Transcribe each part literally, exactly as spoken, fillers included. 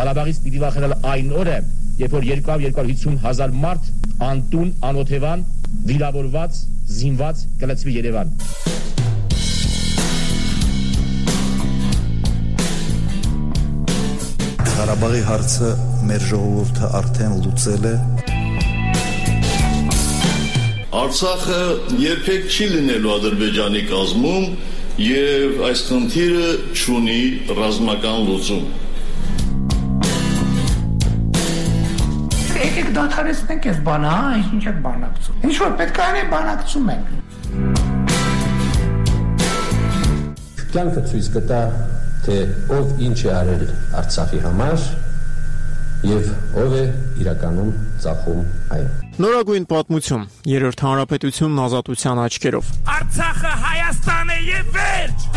Ղարաբաղից պիտի վախենալ այն օրը, երբ որ երկու հարյուր հիսուն հազար մարդ անտուն, անօթևան, վիրավորված, զինված կլցվի Երևան։ Ղարաբաղի հարցը մեր ժողովուրդը արդեն լուծել է։ Արցախը երբեք չի լինելու Ադրբեջանի կազմում եւ այս խնդիրը չունի ռազմական լուծում։ Եկեք դադարեցնենք այս բանը, հա, ինչ եք բանակցում։ Ինչ որ պետք է անենք, բանակցում ենք։ Կյանքը ցույց կտա, թե ով ինչ է արել Արցախի համար եւ ով է իրականում ծախում այն։ Նորագույն պատմություն, երրորդ հանրապետությունն ազատության աչքերով։ Արցախը Հայաստան է եւ վերջ։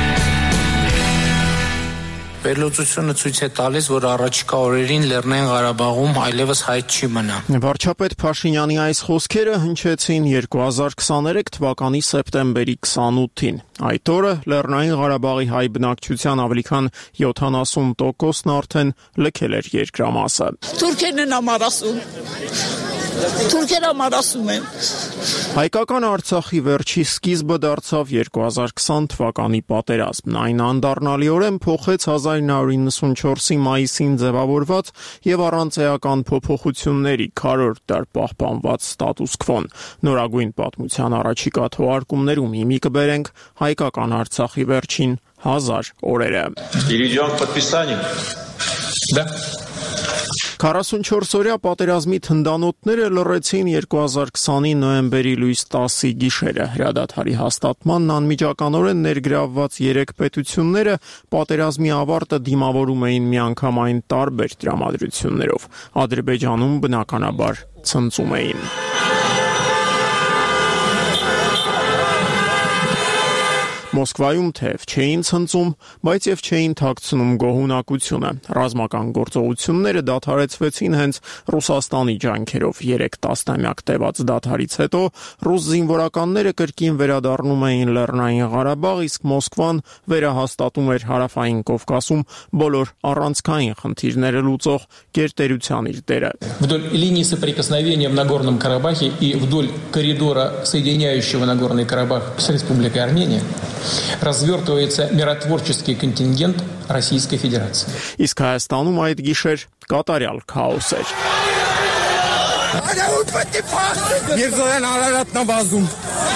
Վերլուծությունը ցույց է տալիս, որ առաջիկա օրերին Լեռնային Ղարաբաղում այլևս հայտ չի մնա։ Վարչապետ Փաշինյանի այս խոսքերը հնչեցին երկու հազար քսաներեք թվականի սեպտեմբերի քսանութին։ Այդ օրը Լեռնային Ղարաբաղի հայ բնակչության ավելի քան յոթանասուն տոկոսն արդեն լքել էր երկրամասը։ Թուրքերն են համար ասում։ Թուրքերը համար ասում են։ Հայկական Արցախի վերջի սկիզբը դարձավ երկու հազար քսան թվականի պատերազմն։ Այն անդառնալիորեն փոխեց հազար իննսուն իննսունչորսի մայիսին ձևավորված եւ առանց էական փոփոխությունների քառորդ դար պահպանված ստատուս քվոն։ Նորագույն պատմության առաջիկա թողարկումներում հիմի կբերենք Հայկական Արցախի վերջին հազար օրերը։ Перейдем к подписанию. Да. քառասունչորս-օրյա պատերազմի թնդանոթները լռեցին երկու հազար քսանի նոյեմբերի լույս տասի գիշերը։ Հրադադարի հաստատմանն անմիջականորեն ներգրավված երեք պետությունները պատերազմի ավարտը դիմավորում էին միանգամայն տարբեր տրամադրություններով։ Ադրբեջանում բնականաբար ցնծում էին։ Մոսկվայում թեև չէին ցնծում, բայց եւ չէին թաքցնում գոհունակությունը։ Ռազմական գործողությունները դադարեցվեցին հենց Ռուսաստանի ջանքերով։ Երեք տասնամյակ տևած դադարից հետո ռուս զինվորականները կրկին վերադառնում էին Լեռնային Ղարաբաղ, իսկ Մոսկվան վերահաստատում էր Հարավային Կովկասում բոլոր առանցքային խնդիրները լուծող գերտերության իր դերը։ Вдоль линии соприкосновения в Нагорном Карабахе и вдоль коридора, соединяющего Нагорный Карабах с Республикой Армения, развертывается миротворческий контингент Российской Федерации. Իսկ Հայաստանում այդ գիշեր կատարյալ քաոս էր։ Mirzoyan Araratն վազում։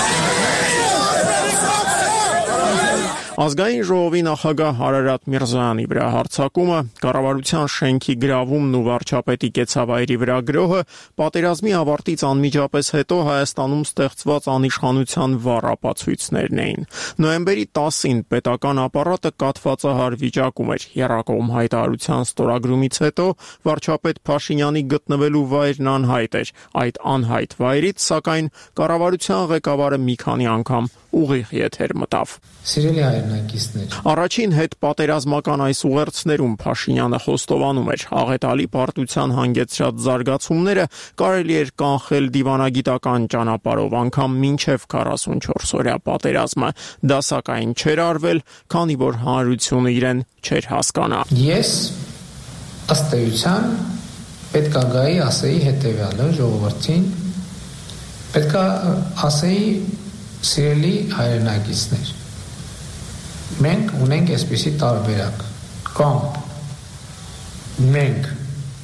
Ազգային ժողովի նախագահ Արարատ Միրզոյանի վրա հարձակումը, կառավարության շենքի գրավումն ու վարչապետի կեցավայրի վրա գրոհը պատերազմի ավարտից անմիջապես հետո Հայաստանում ստեղծված անիշխանության վառ ապացույցներն էին։ Նոյեմբերի տասին պետական ապարատը կաթվածահար վիճակում էր։ Եռակողմ հայտարարության ստորագրումից հետո վարչապետ Փաշինյանի գտնվելու վայրն անհայտ էր։ Այդ անհայտ վայրից, սակայն, կառավարության ղեկավարը մի քանի անգամ ուղիղ եթեր մտավ։ Սիրելի հայրենակիցներ, Առաջին հետ պատերազմական այս ուղերձներում Փաշինյանը խոստովանում էր, աղետալի պարտության հանգեցրած զարգացումները կարելի էր կանխել դիվանագիտական ճանապարհով, անգամ մինչև քառասունչորս-օրյա պատերազմը։ Դա սակայն չէր արվել, քանի որ հանրությունը իրեն չէր հասկանա։ Ես ըստ էության պետք է գայի ասեի հետևյալը ժողովրդին, պետք է ասեի սիրելի հայրենակիցներ, մենք ունենք այսպիսի տարբերակ, կամ մենք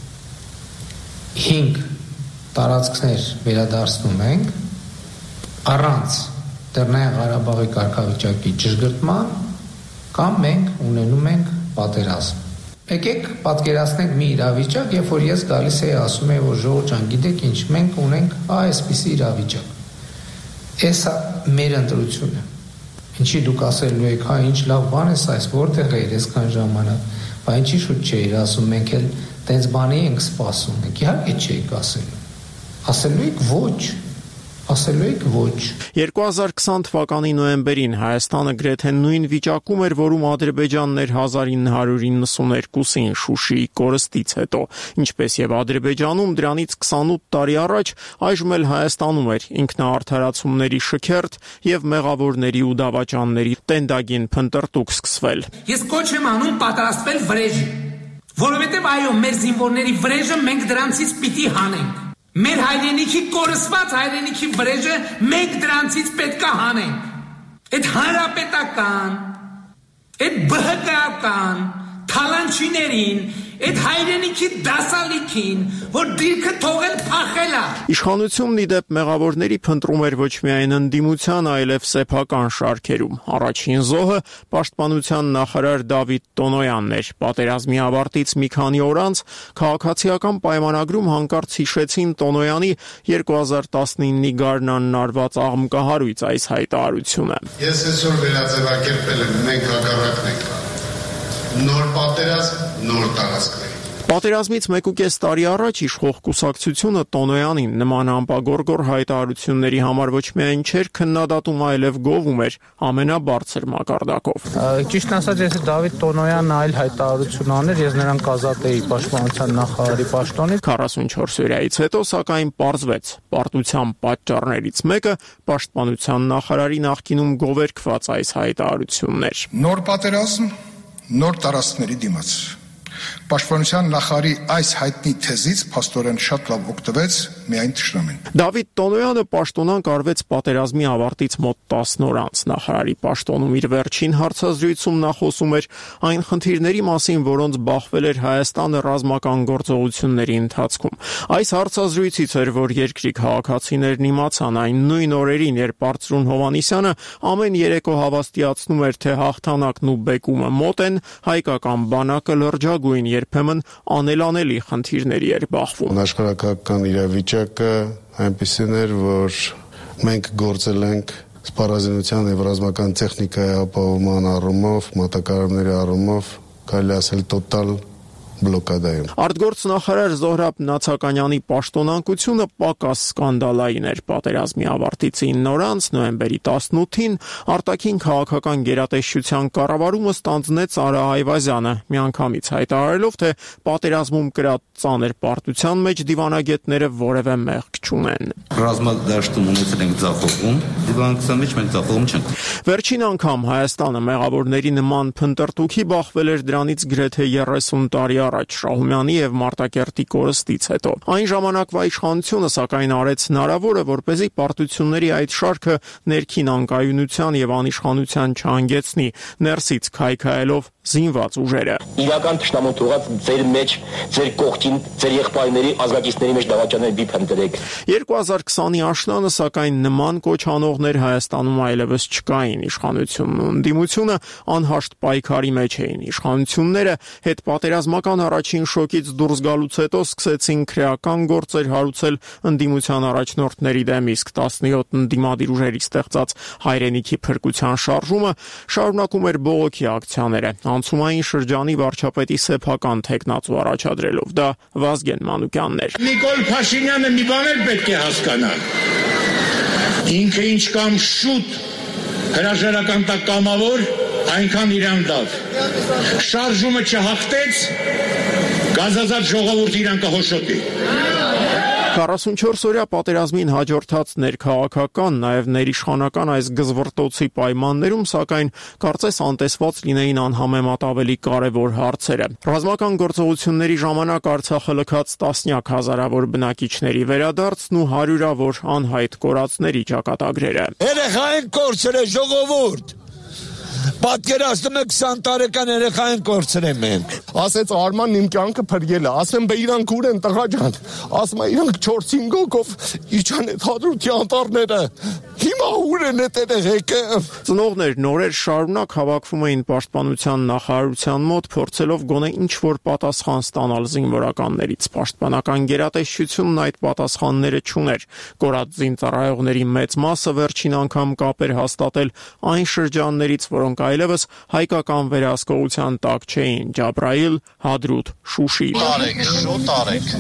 հինգ տարածքներ վերադարձնում ենք առանց Լեռնային Ղարաբաղի կարգավիճակի ճշգրտման, կամ մենք ունենում ենք պատերազմ։ Եկեք պատկերացնենք մի իրավիճակ, երբ որ ես գալիս էի ասում եմ, որ ժողովուրդ ջան, գիտեք ինչ, մենք ունենք այսպիսի իրավիճակ։ Էսա մեր ընտրությունը։ Ինչի դուք ասելու եք, հա, ինչ լավ բան է սա, այս որտեղ է այսքան ժամանակ, բա ինչի շուտ չէիր ասում, մենք էլ տենց բանի ենք սպասում, եք իհարկե չէիք ասելու։ Ասելու եք ոչ, ասելու եք ոչ։ երկու հազար քսան թվականի նոյեմբերին Հայաստանը գրեթե նույն վիճակում էր, որում Ադրբեջանն էր հազար ինը հարյուր իննսուներկուսին Շուշիի կորստից հետո, ինչպես եւ Ադրբեջանում դրանից քսանութ տարի առաջ, այժմ էլ Հայաստանում էր ինքնաարդարացումների շքերթ եւ մեղավորների ու դավաճանների տենդագին փնտրտուք սկսվել։ Ես կոչ եմ անում պատրաստվել վրեժի։ Որովհետև այո, մեր զինվորների վրեժը մենք դրանցից պիտի հանենք։ Մեր հայրենիքի կորսված հայրենիքի վրեժը մենք դրանցից պետք է հանենք։ Այդ հանրապետական, այդ բհկական, թալանչիներին, այդ հայրենիքի դասալիքին, որ դիրքը թողել փախել է։ Իշխանությունն ի դեպ մեղավորների փնտրում էր ոչ միայն ընդդիմության, այլև սեփական շարքերում։ Առաջին զոհը պաշտպանության նախարար Դավիթ Տոնոյանն էր։ Պատերազմի ավարտից մի քանի օր անց քաղաքացիական պայմանագրում հանկարծ հիշեցին Տոնոյանի երկու հազար տասնինի գարնանն արված աղմկահարույց այս հայտարարությունը։ Ես այսօր վերաձևակերպել եմ, մենք հակառակն ենք։ Նոր պատերազմ, նոր տարածքներ։ Պատերազմից մեկուկես տարի առաջ իշխող կուսակցությունը Տոնոյանին նման ամպագորգոր հայտարարությունների համար ոչ միայն չէր քննադատում, այլև գովում էր ամենաբարձր մակարդակով։ Ճիշտ ասած, ես Դավիթ Տոնոյանն այլ հայտարարություն աներ, ես նրան կազատեի պաշտպանության նախարարի պաշտոնից։ քառասունչորս օրից հետո, սակայն պարզվեց, պարտության պատճառներից մեկը պաշտպանության նախարարի նախկինում գովերգված այս հայտարարություններ։ Նոր պատերազմ, նոր տարածքների դիմաց։ Պաշտպանության նախարարի այս հայտնի թեզից փաստորեն շատ լավ օգտվեց միայն թշնամին։ Դավիթ Տոնոյանը պաշտոնանկ արվեց պատերազմի ավարտից մոտ տասն օր անց։ Նախարարի պաշտոնում իր վերջին հարցազրույցում նա խոսում էր այն խնդիրների մասին, որոնց բախվել էր Հայաստանը ռազմական գործողությունների ընթացքում։ Այս հարցազրույցից էր, որ երկրի քաղաքացիներն իմացան այն նույն օրերին, երբ Արծրուն Հովհաննիսյանը ամեն երեկո հավաստիացնում էր, թե հաղթանակն ու բեկումը մոտ են, հայկական բանակը լրջագույն երբեմն անելանելի խնդիրների էր բախվում։ Աշխարհակական իրավիճակը այնպիսին էր, որ մենք գործել ենք սպառազինության եւ ռազմական տեխնիկայի ապահովման առումով, մատակարարումների առումով, կարելի ասել տոտալ բլոկադայում։ Արտգործնախարար Զոհրաբ Նացականյանի պաշտոնանկությունը պակաս սկանդալային էր։ Պատերազմի ավարտից ինը օր անց, նոյեմբերի տասնութին, արտաքին քաղաքական գերատեսչության կառավարումը ստանձնեց Արա Այվազյանը, միանգամից հայտարարելով, թե պատերազմում կրած ծանր պարտության մեջ դիվանագետները որևէ մեղք չունեն։ Ռազմադաշտում ունեցել ենք ձախողում, դիվանագիտության մեջ մենք ձախողում չենք։ Վերջին անգամ Հայաստանը մեղավորների նման փնտրտուքի բախվել էր դրանից գրեթե երեսուն տարի առաջ Շահումյանի եւ Մարտակերտի կորստից հետո։ Այն ժամանակվա իշխանությունը սակայն արեց հնարավորը, որպեսզի պարտությունների այդ շարքը ներքին անկայունության եւ անիշխանության չհանգեցնի, ներսից քայքայելով զինված ուժերը։ Իրական ճշտամուն թողած ձեր մեջ, ձեր կողքին, ձեր եղբայրների ազգակիցների մեջ դավաճանել բիփ ընտրեք։ երկու հազար քսանի աշնանը սակայն նման կոչ անողներ Հայաստանում այլևս չկային։ Իշխանությունն ու ընդդիմությունը անհաշտ պայքարի մեջ էին։ Իշխանությունները հետ պատերազմական առաջին շոկից դուրս գալուց հետո սկսեցին քրեական գործեր հարուցել ընդդիմության առաջնորդների դեմ, իսկ տասնյոթ ընդդիմադիր ուժերի ստեղծած հայրենիքի փրկության շարժումը շարունակում էր բողոքի ակցիաները, անցումային շրջանի վարչապետի սեփական թեկնածու առաջադրելով։ Դա Վազգեն Մանուկյանն էր։ Նիկոլ Փաշինյանը մի բան էլ պետք է հասկանա։ Ինքը ինչ կամ շուտ հրաժարական տակ կամավոր, այնքան իրան դավ։ Շարժումը չհաղթեց, գազազատ ժողովուրդ իրան կհոշոտի։ քառասունչորս օրյա պատերազմին հաջորդած ներքաղաքական, նաև ներիշխանական այս գզվռտոցի պայմաններում, սակայն կարծես անտեսված լինեին անհամեմատ ավելի կարևոր հարցերը։ Ռազմական գործողությունների ժամանակ Արցախը լքած տասնյակ հազարավոր բնակիչների վերադարձն ու հարյուրավոր անհայտ կորածների ճակատագրերը։ Երեխային կորցրել ժողովուրդ։ Պատկերացնում եք քսան տարեկան երեխային կորցրել մենք։ Ասեց Արմանն իմ կյանքը փրկել է։ Ասեմ բե իրանք ուր են տղա ջան։ Ասում է իրանք չորս-հինգ հոգով իջան այդ հադրութի անտառները։ Հիմա ուր են այդ եղեկը։ Ծնողներ նորեր շարունակ հավաքվում էին պաշտպանության նախարարության մոտ, փորձելով գոնե ինչ-որ պատասխան ստանալ զինվորականներից։ Պաշտպանական գերատեսչությունն այդ պատասխանները չուներ։ Կորած զինծառայողների մեծ մասը վերջին անգամ կապեր հաստատել այն շրջաններից, որոնք այլևս հայկական վերահսկողության տակ չէին՝ Ջաբրայիլ, Հադրութ, Շուշի։ Տարեք, շուտ տարեք։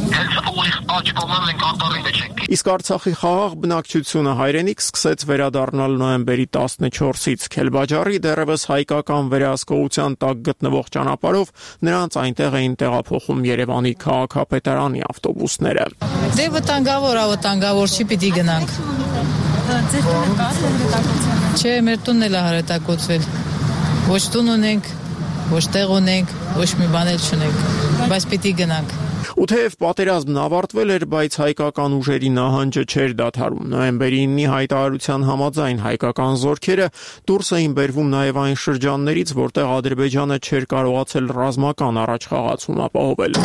Իսկ Արցախի խաղաղ բնակչությունը հայրենիք սկսեց վերադառնալ նոյեմբերի տասնչորսից։ Քելբաջարի դեռևս հայկական վերահսկողության տակ գտնվող ճանապարհով նրանց այնտեղ էին տեղափոխում Երևանի քաղաքապետարանի ավտոբուսները։ Դե վտանգավոր, վտանգավոր չի պիտի գնանք։ Ձեր տունը կա հրետակոծել։ Չէ, մեր տունն էլ է հրետակոծվել։ Ոչ տուն ունենք, ոչ տեղ ունենք, ոչ մի բան էլ չունենք։ բայց պիտի գնանք։ Ու թեև պատերազմն ավարտվել էր, բայց հայկական ուժերի նահանջը չէր դադարում։ Նոյեմբերի ինը հայտարարության համաձայն հայկական զորքերը դուրս էին բերվում նաև այն շրջաններից, որտեղ Ադրբեջանը չէր կարողացել ռազմական առաջխաղացում ապահովել։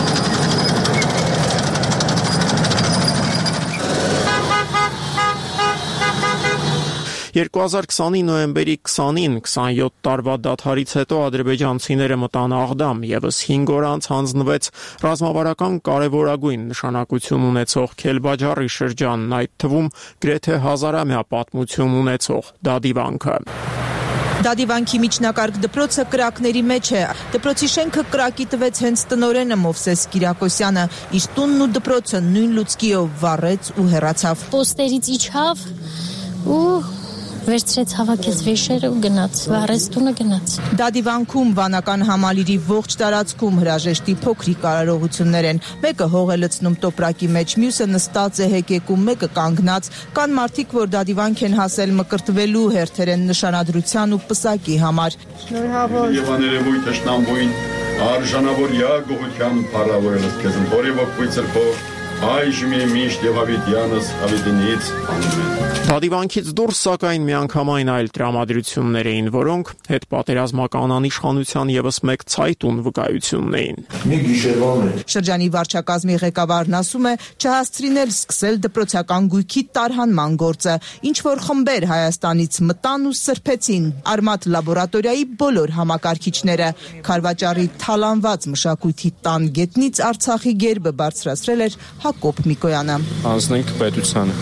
երկու հազար քսանի նոյեմբերի քսանին քսանյոթ տարվա դադարից հետո ադրբեջանցիները մտան Աղդամ, եւս հինգ օր անց հանձնվեց ռազմավարական կարևորագույն նշանակություն ունեցող Քելբաջարի շրջանն, այդ թվում գրեթե հազարամյա պատմություն ունեցող Դադիվանքը։ Դադիվանքի միջնակարգ դպրոցը կրակների մեջ է։ Դպրոցի շենքը կրակի տվեց հենց տնօրենը Մովսես Կիրակոսյանը, իր տունն ու դպրոցը նույն լուցկիով վառեց ու հեռացավ։ Պոստերից իջավ ու վերցրեց հավաքեց վեշերը ու գնաց, վառեց տունը գնաց։ Դադիվանքում վանական համալիրի ողջ տարածքում հրաժեշտի փոքրիկ արարողություններ են։ Մեկը հող է լցնում տոպրակի մեջ, մյուսը նստած է հեկեկում, մեկը կանգնած։ Կան մարդիկ, որ Դադիվանք են հասել մկրտվելու, հերթեր են նշանադրության ու պսակի համար։ Շնորհավոր եւ աներևույթ տշնամբույն արժանավոր յա գողության փառավորելս քեզ ընթորիվով կույցերքով այժմ է միշտ եւ հավիտյանս հավիտինից ամեն։ Դադիվանքից դուրս սակայն միանգամայն այլ տրամադրություններ էին, որոնք հետ պատերազմական անիշխանության եւս մեկ ցայտուն վկայությունն էին։ Մի գիշերվա մեջ շրջանի վարչակազմի ղեկավարն ասում է չհասցրինել սկսել դպրոցական գույքի տարհանման գործը, ինչ որ խմբեր Հայաստանից մտան ու սրբեցին Արմատ լաբորատորիայի բոլոր համակարգիչները։ Քարվաճարի թալանված մշակույթի տան գետնից Արցախի գերբը բարձրացրել էր Հակոբ Միկոյանը։ Անցնենք պետությանը։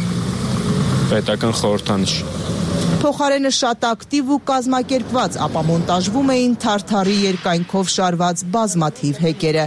Պետական խորհրդանիշ։ Փոխարենը շատ ակտիվ ու կազմակերպված, ապա մոնտաժվում էին թարթարի երկայնքով շարված բազմաթիվ հեկերը։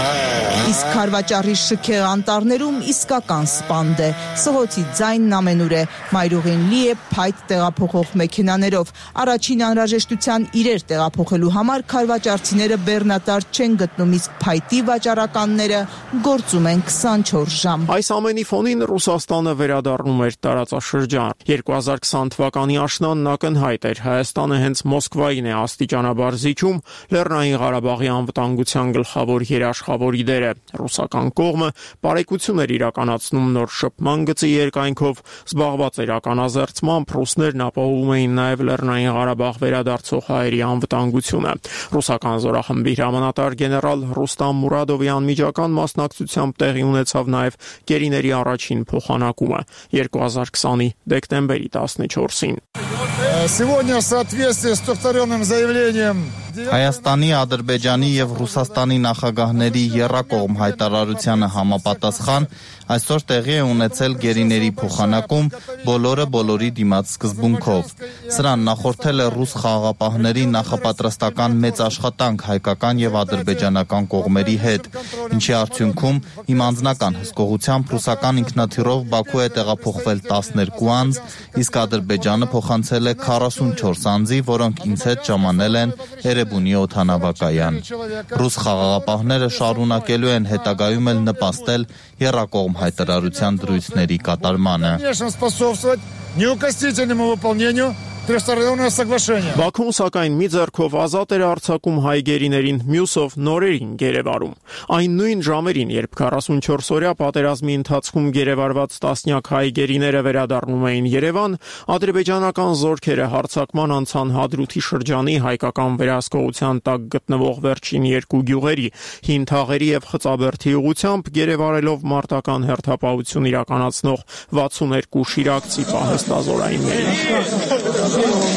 Իսկ Քարվաճարի շքեղ անտառներում իսկական սպանդ է, սղոցի ձայնն ամենուր է, մայրուղին լի է փայտ տեղափոխող մեքենաներով։ Առաջին անհրաժեշտության իրեր տեղափոխելու համար քարվաճարցիները բեռնատար չեն գտնում, իսկ փայտի վաճառականները գործում են քսանչորս ժամ։ Այս ամենի ֆոնին Ռուսաստանը վերադառնում էր տարածաշրջան։ երկու հազար քսան թվականի աշնանն ակնհայտ էր, Հայաստանը հենց Մոսկվային է աստիճանաբար զիջում Լեռնային Ղարաբաղի անվտանգության գլխավոր երաշխավորի դերը։ Ռուսական կողմը բարեկություն էր իրականացնում նոր շփման գծի երկայնքով, զբաղված էր ականազերծմամբ, ռուսներն ապահովում էին նաև Լեռնային Ղարաբաղ վերադարձող հայերի անվտանգությունը։ Ռուսական զորախմբի հրամանատար գեներալ Ռուստամ Մուրադովի անմիջական մասնակցությամբ տեղի ունեցավ նաև գերիների առաջին փոխանակումը երկու հազար քսանի դեկտեմբերի տասնչորսին։ Сегодня в соответствии с повторенным заявлением Հայաստանի, Ադրբեջանի եւ Ռուսաստանի նախագահների եռակողմ հայտարարությանը համապատասխան այսօր տեղի է ունեցել գերիների փոխանակում բոլորը բոլորի դիմաց սկզբունքով։ Սրան նախորդել է ռուս խաղաղապահների նախապատրաստական մեծ աշխատանք հայկական եւ ադրբեջանական կողմերի հետ, ինչի արդյունքում իմ անձնական հսկողությամբ ռուսական ինքնաթիռով Բաքու է տեղափոխվել տասներկու անձ, իսկ Ադրբեջանը փոխանցել է քառասունչորս անձի, որոնք ինձ հետ ժամանել են Էրեբունի օդանավակայան։ Ռուս խաղաղապահները շարունակելու են հետագայում էլ նպաստել եռակողմ հայտարարության դրույթների կատարմանը։ Բաքուն սակայն մի ձեռքով ազատ էր արձակում հայ գերիներին, մյուսով նորերին գերեվարում։ Այն նույն ժամերին, երբ քառասունչորս օրյա պատերազմի ընթացքում գերեվարված տասնյակ հայ գերիները վերադառնում էին Երևան, ադրբեջանական զորքերը հարձակման անցան Հադրութի շրջանի հայկական վերահսկողության տակ գտնվող վերջին երկու գյուղերի՝ Հինթաղերի եւ Խծաբերդի ուղությամբ, գերեվարելով մարտական հերթապահություն իրականացնող վաթսուներկու շիրակցի պահեստազորայիններին։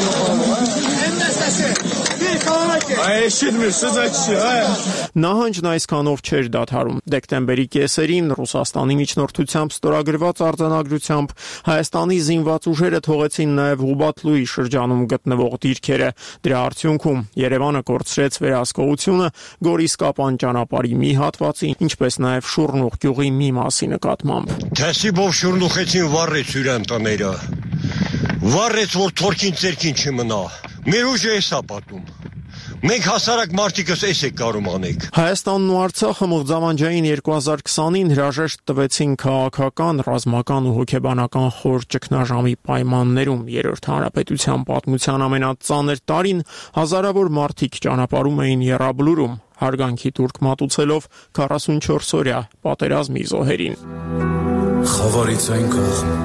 Նահանջն այսքանով չէր դադարում։ Դեկտեմբերի կեսերին Ռուսաստանի միջնորդությամբ ստորագրված արձանագրությամբ Հայաստանի զինված ուժերը թողեցին նաև Հուբատլուի շրջանում գտնվող դիրքերը։ Դրա արդյունքում Երևանը կորցրեց վերահսկողությունը Գորիսկապան ճանապարհի մի հատվածի, ինչպես նաև Շուռնուղ գյուղի մի մասի նկատմամբ։ Թեսիբով շուռնուխեցին վառեց յուրեն տները։ Վառեց, որ թորքին ծերքին չմնա։ Մեր ուժը էսա պատում։ Մենք հասարակ մարդիկս էս եք կարում անեք։ Հայաստանն ու Արցախը մղձավանջային երկու հազար քսանին հրաժեշտ տվեցին քաղաքական, ռազմական ու հոգեբանական խոր ճգնաժամի պայմաններում։ Երրորդ հանրապետության պատմության ամենածանր տարին հազարավոր մարդիկ ճանապարհում էին եռաբլուրում, հարգանքի տուրք մատուցելով քառասունչորս օրյա պատերազմի զոհերին։ Խավարից այն կողմ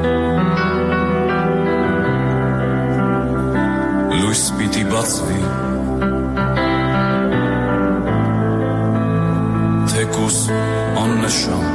լույս պիտի բացվի, թեկուս աննշան,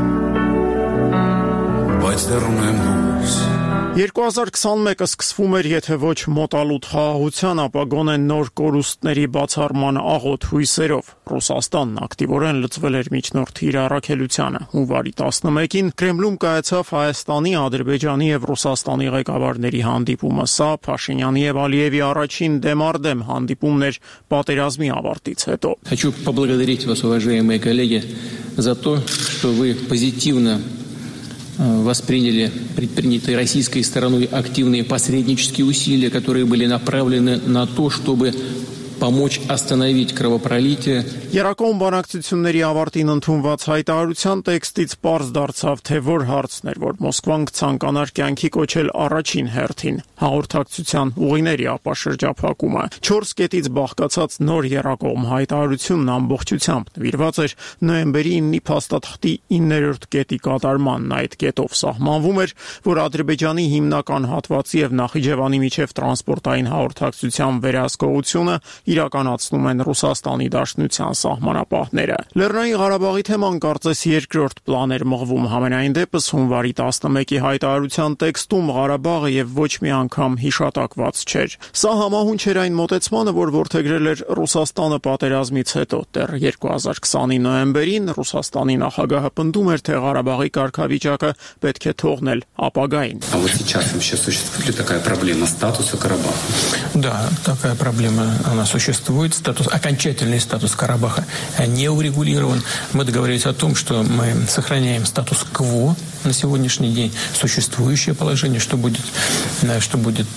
բայց դեռ ունեմ հույս։ երկու հազար քսանմեկը սկսվում էր եթե ոչ մոտալուտ խաղաղության, ապա գոնե նոր կորուստների բացառման աղոտ հույսերով։ Ռուսաստանն ակտիվորեն լծվել էր միջնորդի իր առաքելությանը։ Հունվարի տասնմեկին Կրեմլում կայացավ Հայաստանի, Ադրբեջանի եւ Ռուսաստանի ղեկավարների հանդիպումը։ Սա Փաշինյանի եւ Ալիևի առաջին դեմարդեմ հանդիպումն էր պատերազմի ավարտից հետո։ Хочу поблагодарить вас, уважаемые коллеги, за то, что вы позитивно восприняли предпринятые российской стороной активные посреднические усилия, которые были направлены на то, чтобы помочь остановить кровопролитие. Երակոմ բանակցությունների ավարտին ընդունված հայտարարության տեքստից պարզ դարձավ, թե որ հարցն էր, որ Մոսկվան կցանկանար կյանքի կոչել առաջին հերթին հաղորդակցության ուղիների ապաշրջափակումը։ Չորս կետից բաղկացած նոր երակոմ հայտարարությունն ամբողջությամբ նվիրված էր նոյեմբերի իննի փաստաթղթի իններորդ կետի կատարմանն։ Այդ կետով սահմանվում էր, որ Ադրբեջանի հիմնական հատվածի եւ Նախիջևանի միջև տրանսպորտային հաղորդակցության վերահսկողությունը իրականացնում են Ռուսաստանի Դաշնության սահմանապահները։ Լեռնային Ղարաբաղի թեման կարծես երկրորդ պլան էր մղվում, համենայն դեպս հունվարի տասնմեկի հայտարարության տեքստում Ղարաբաղը եւ ոչ մի անգամ հիշատակված չէր։ Սա համահունչ էր այն մոտեցմանը, որ որդեգրել էր Ռուսաստանը պատերազմից հետո։ Դեռ երկու հազար քսանի նոյեմբերին Ռուսաստանի նախագահը պնդում էր, թե Ղարաբաղի կարգավիճակը պետք է թողնել ապագային։ А вот сейчас вообще существует ли такая проблема статуса Карабаха? Да, такая проблема она существует. Статус, окончательный статус Карабаха не урегулирован. Мы договорились о том, что мы сохраняем статус-кво на сегодняшний день, существующее положение, что будет, что будет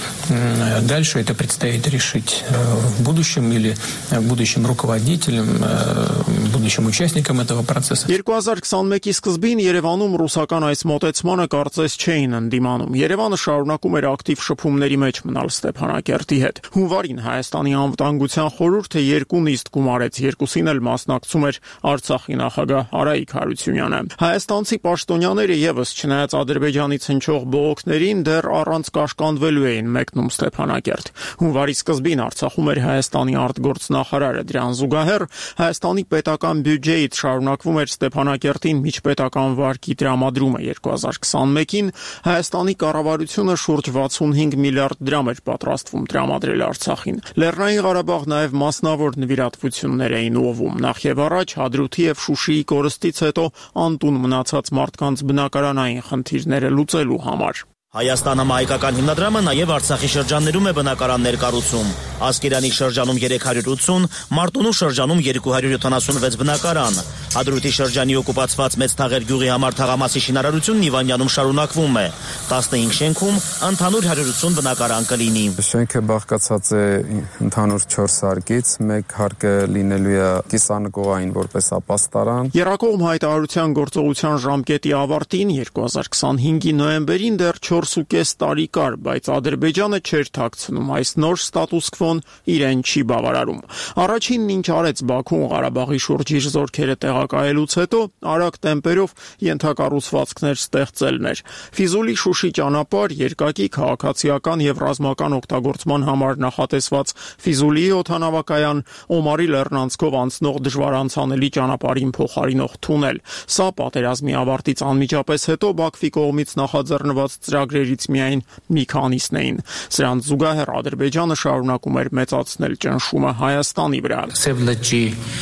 дальше, это предстоит решить в будущем или будущим руководителям, будущим участникам этого процесса. երկու հազար քսանմեկի սկզբին Երևանում ռուսական այս մոտեցմանը կարծես չէին ընդդիմանում։ Երևանը շարունակում էր ակտիվ շփումների մեջ մնալ Ստեփանակերտի հետ։ Հունվարին Հայաստանի անվտանգության խորհուրդը երկու նիստ գումարեց, երկուսին էլ մասնակցում էր Արցախի նախագահ Արայիկ Հարությունյանը։ Հայաստանցի պաշտոնյաները եւս չնայած Ադրբեջանից հնչող բողոքներին դեռ առանց կաշկանդվելու էին մեկնում Ստեփանակերտ։ Հունվարի սկզբին Արցախում էր Հայաստանի արտգործնախարարը, դրան զուգահեռ Հայաստանի պետական բյուջեից շարունակվում էր Ստեփանակերտին միջպետական վարկի տրամադրումը։ երկու հազար քսանմեկին Հայաստանի կառավարությունը շուրջ վաթսունհինգ միլիարդ դրամ էր պատրաստվում տրամադրել Արցախին։ Լեռնային Ղարաբաղ նաև մասնավոր նվիրատվություններ էին ուղղվում։ Նախ եւ առաջ Հադրութի եւ Շուշիի կորստից հետո անտուն մնացած մարդկանց բնակարանային խնդիրները լուծելու համար։ Հայաստանը հայկական հիմնադրամը նաև Արցախի շրջաններում է բնակարաններ կառուցում։ Ասկերանի շրջանում երեք հարյուր ութուն, Մարտունու շրջանում երկու հարյուր յոթանասունվեց բնակարան։ Հադրութի շրջանի օկուպացված Մեծ Թաղեր գյուղի համար թաղամասի շինարարությունն Իվանյանում շարունակվում է։ տասնհինգ շենքում ընդհանուր հարյուր ութուն բնակարան կլինի։ Շենքը բաղկացած է ընդհանուր չորս հարկից, մեկ հարկը լինելու է կիսանկողային որպես ապաստարան։ Երակոմ հայտարարության գործողության ժամկետի ավարտին երկու հազար քսանհինգի նոյեմբերին դեռ չորս ու կես տարի կար, բայց Ադրբեջանը չէր թաքցնում այս նոր ստատուս քվոն իրեն չի բավարարում։ Առաջինն ինչ արեց Բաքուն Ղարաբաղի շուրջ իր զորքերը տեղակայելուց հետո արագ տեմպերով ենթակառուցվածքներ ստեղծելն էր։ Ֆիզուլի Շուշի ճանապարհ, երկակի քաղաքացիական եւ ռազմական օգտագործման համար նախատեսված Ֆիզուլիի օդանավակայան, Օմարի լեռնանցքով անցնող դժվար անցանելի ճանապարհին փոխարինող թունել։ Սա պատերազմի ավարտից անմիջապես հետո Բաքվի կողմից նախաձեռնված ծրագրերից միայն մի քանիսն էին։ Սրանց զուգահեռ Ադրբեջանը շարունակում էր մեծացնել ճնշումը Հայաստանի վրա։ Սև լճի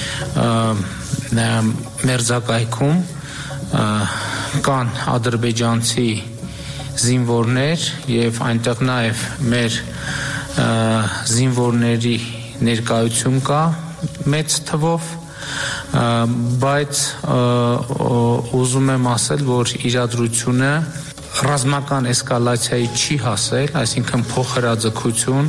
մերձակայքում կան ադրբեջանցի զինվորներ եւ այնտեղ նաեւ մեր զինվորների ներկայություն կա մեծ թվով, բայց ուզում եմ ասել, որ իրադրությունը ռազմական էսկալացիայի չի հասել, այսինքն փոխհրաձգություն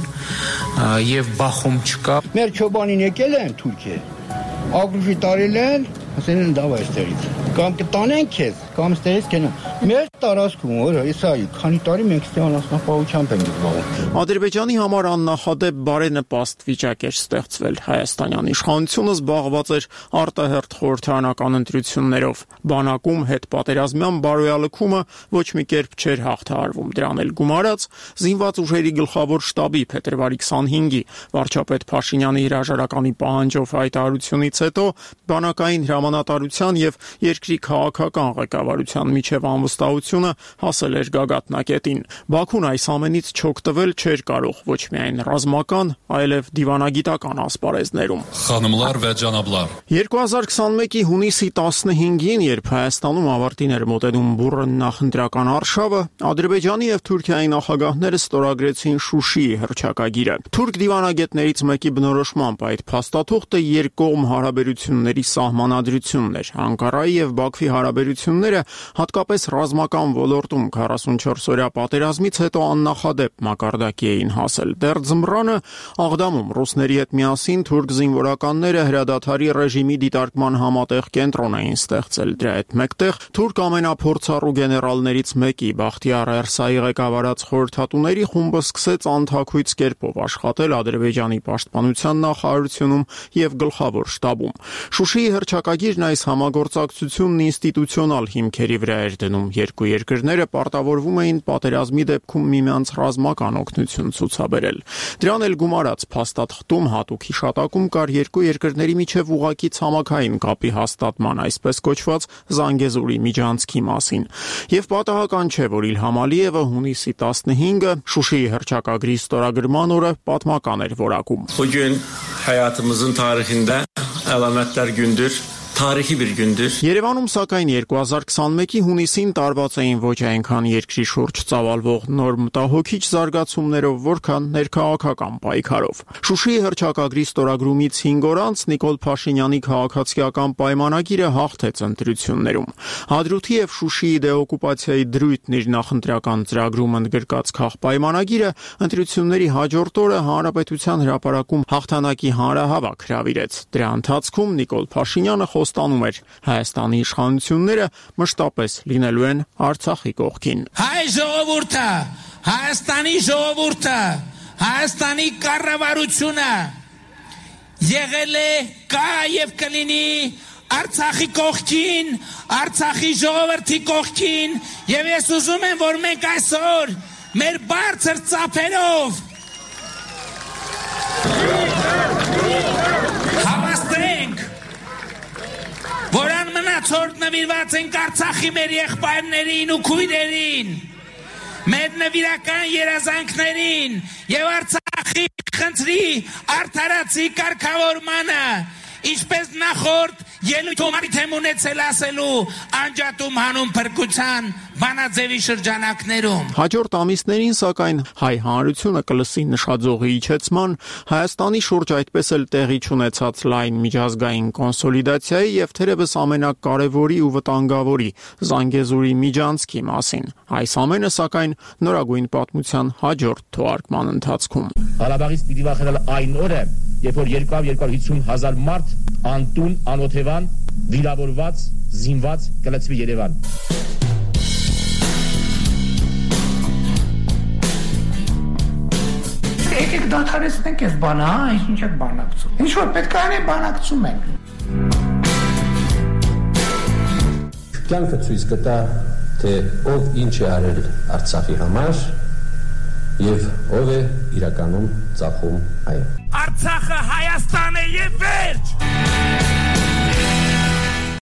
եւ բախում չկա։ Մեր չոբանին եկել են Թուրքիա, ագրուշի տարել են, ասեն են դավա այստեղից, կամ կտանեն քեզ, կամ այստեղից կենան։ Մեր տարածքում, որ հեսա, քանի տարի մենք ստեղ անասնապահությամբ ենք զբաղվում։ Ադրբեջանի համար աննախադեպ բարենպաստ վիճակ էր ստեղծվել։ Հայաստանյան իշխանությունը զբաղված էր արտահերթ խորհրդարանական ընտրություններով։ Բանակում հետպատերազմյան բարոյալքումը ոչ մի կերպ չէր հաղթահարվում։ Դրան էլ գումարած զինված ուժերի գլխավոր շտաբի փետրվարի քսանհինգի վարչապետ Փաշինյանի հրաժարականի պահանջով հայտարարությունից հետո բանակային հրամանատարության եւ երկրի քաղաքական ղեկավարության միջև անվստահությունը հասել էր գագաթնակետին։ Բաքուն այս ամենից չօգտվել չէր կարող ոչ միայն ռազմական, այլև դիվանագիտական ասպարեզներում։ Խանմլար və cənablar երկու հազար քսանմեկի հունիսի տասնհինգին, երբ Հայաստանում ավարտին էր մոտենում բուռն նախընտրական արշավը, Ադրբեջանի եւ Թուրքիայի նախագահները ստորագրեցին Շուշիի հռչակագիրը։ Թուրք դիվանագետներից մեկի բնորոշմամբ այդ փաստաթուղթը երկկողմ հարաբերությունների սահմանադրությունն էր։ Անկարայի եւ Բաքվի հարաբերությունները հատկապես ռազմական ոլորտում քառասունչորս օրյա պատերազմից հետո աննախադեպ մակարդակի էին հասել։ Դեռ ձմռանը Աղդամում ռուսների հետ միասին թուրք զինվորականները հրադադարի ռեժիմի դիտարկման համատեղ կենտրոն էին ստեղծել։ Դրա հետ մեկտեղ թուրք ամենափորձառու գեներալներից մեկի Բախտիար Էրսայի ղեկավարած խորհրդատուների խումբը սկսեց անթաքույց կերպով աշխատել Ադրբեջանի պաշտպանության նախարարությունում եւ գլխավոր շտաբում։ Շուշիի հռչակագիրն այս համագործակցությունն ինստիտուցիոնալ հիմքերի վրա էր դնում։ Երկու երկրները պարտավորվում էին պատերազմի դեպքում միմյանց ռազմական օգնություն ցուցաբերել։ Դրան էլ գումարած փաստաթղթում հատուկ հիշատակում կար երկու երկրների միջև ուղղակի ցամաքային կապի հաստատման, այսպես կոչված Զանգեզուրի միջանցքի մասին։ Եվ պատահական չէ, որ Իլհամ Ալիևը հունիսի տասնհինգը Շուշիի հռչակագրի ստորագրման օրը պատմական էր որակում։ Bugün hayatımızın tarihinde alametler gündür. Tarixi bir gündür. Երևանում սակայն երկու հազար քսանմեկի հունիսին տարված էին ոչ այնքան երկրի շուրջ ծավալվող նոր մտահոգիչ զարգացումներով, որքան ներքաղաքական պայքարով։ Շուշիի հռչակագրի ստորագրումից հինգ օր անց Նիկոլ Փաշինյանի քաղաքացիական պայմանագիրը հաղթեց ընտրություններում։ Հադրութի եւ Շուշիի դեօկուպացիայի դրույթն իր նախընտրական ծրագրում ընդգրկած քաղպայմանագիրը ընտրությունների հաջորդ օրը հանրապետության հրապարակում հաղթանակի հանրահավաք հրավիրեց։ Դրա ընթացքում Նիկոլ Փաշինյանը ստանում էր Հայաստանի իշխանությունները մշտապես լինելու են Արցախի կողքին։ Հայ ժողովուրդը, Հայաստանի ժողովուրդը, Հայաստանի կառավարությունը եղել է, կա եւ կլինի Արցախի կողքին, Արցախի ժողովրդի կողքին, եւ ես ուզում եմ, որ մենք այսօր մեր բարձր ծափերով հավաստենք, որ անմնացորդ նվիրված ենք Արցախի մեր եղբայրներին ու քույրերին, մեր նվիրական երազանքներին եւ Արցախի խնդրի արդարացի կարգավորմանը, ինչպես նախորդ ելույթում արդեն ունեցել ասելու անջատում հանուն փրկության բանաձևի շրջանակներում։ Հաջորդ ամիսներին սակայն հայ հանրությունը կլսի նշաձողի իջեցման, Հայաստանի շուրջ այդպես էլ տեղի չունեցած լայն միջազգային կոնսոլիդացիայի եւ թերևս ամենակարևորի ու վտանգավորի Զանգեզուրի միջանցքի մասին։ Այս ամենը սակայն նորագույն պատմության հաջորդ թողարկման ընթացքում։ Ղարաբաղից պիտի վախենալ այն օրը, երբ որ երկու հարյուր հիսուն հազար մարդ անտուն, անօթևան, վիրավորված, զինված կլցվի Երևան։ Եկեք դադարեցնենք այս բանը, հա, ինչ եք բանակցում։ Ինչ որ պետք է անենք, բանակցում ենք։ Կյանքը ցույց կտա, թե ով ինչ է արել Արցախի համար եւ ով է իրականում ծախում այն։ Արցախը Հայաստան է եւ վերջ։